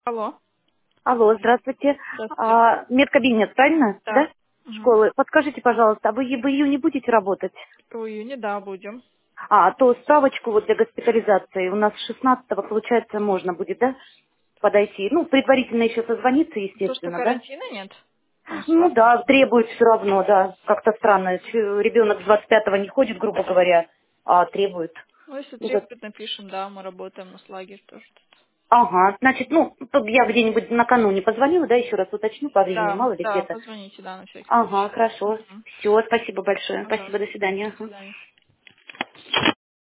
Алло, Алло, здравствуйте. здравствуйте. Медкабинет, правильно? Да. Да? Угу. Школы. Подскажите, пожалуйста, а вы в июне будете работать? В июне, да, будем. То справочку вот для госпитализации у нас 16-го, получается, можно будет, да, подойти? Ну, предварительно еще созвониться, То, что естественно, да? карантина нет? Там Ну справка. да, требует все равно, да. Как-то странно. Ребенок с 25-го не ходит, грубо говоря, а требует. Ну, если Ну, как- требует, напишем, да, мы работаем на слаге тоже тут. Ага, значит, ну, тут я где-нибудь накануне позвонила, да, еще раз уточню по времени, Да, мало ли да, где-то. позвоните, да, на всякий Ага, случай. хорошо. Угу. Все, спасибо большое. Спасибо, Пожалуйста. до свидания. До Ага. свидания.